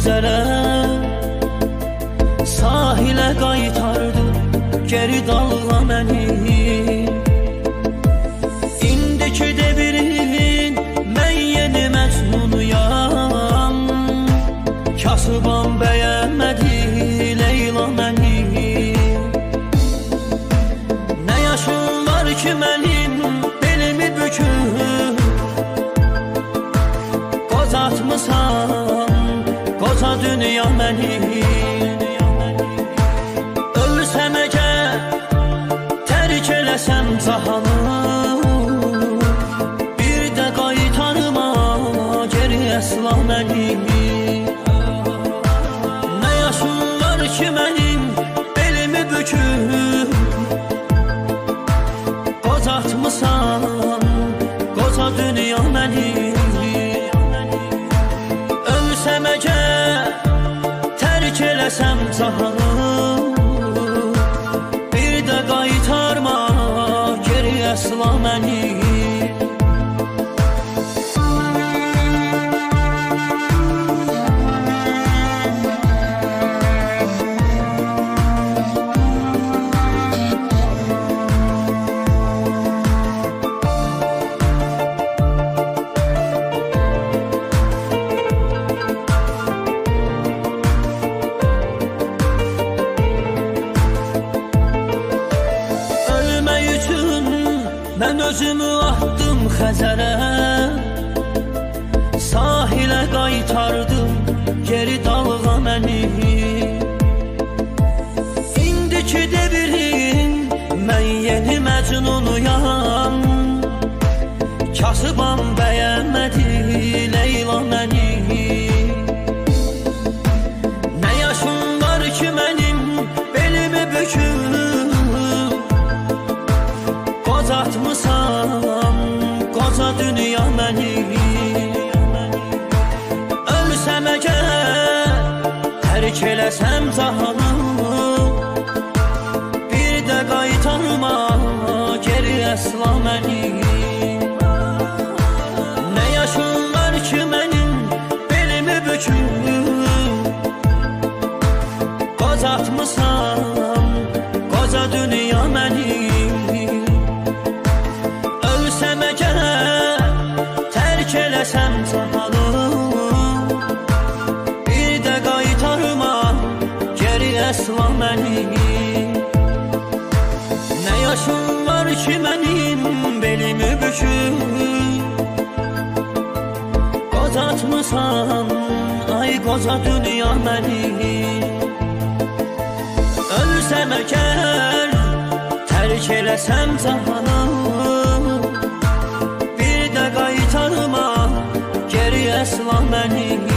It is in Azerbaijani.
üzərə, sahilə qaytardı geri dalğa məni. İndiki devirin mən yeni Məcnunuyam, kasıbam bəyənmədi Leyla məni. Nə yaşım var ki mənim belimi büküb, qocatmısan qoca dünya məni. Ölsəm əgər tərk eləsəm cahanı, bir də qaytarma geri əsla məni. Nə yaşım var ki mənim belimi büküb, qocatmısan qoca dünya məni. Ölsəm əgər tərk eləsəm cahanı, bir də qaytarma geri əsla məni. Mən özümü atdım Xəzərə, sahilə qaytardım geri dalğa məni. İndiki devirin mən yeni Məcnunuyam, kasıbam bəyənmədi Leyla məni. Nə yaşım var ki mənim belimi büküb, qocatmısan qoca dünya məni. Ölsəm əgər tərk eləsəm cahanı, bir də qaytarma geri əsla məni. Nə yaşım var ki mənim belimi büküb, qocatmısan qoca dünya məni. Ölsəm əgər tərk eləsəm cahanı, bir də qaytarma geri əsla məni. Nə yaşım var ki mənim belimi büküb, qocatmısan ay qoca dünya məni. Ölsəm əgər tərk eləsəm cahanı, bir də qaytarma geri əsla məni.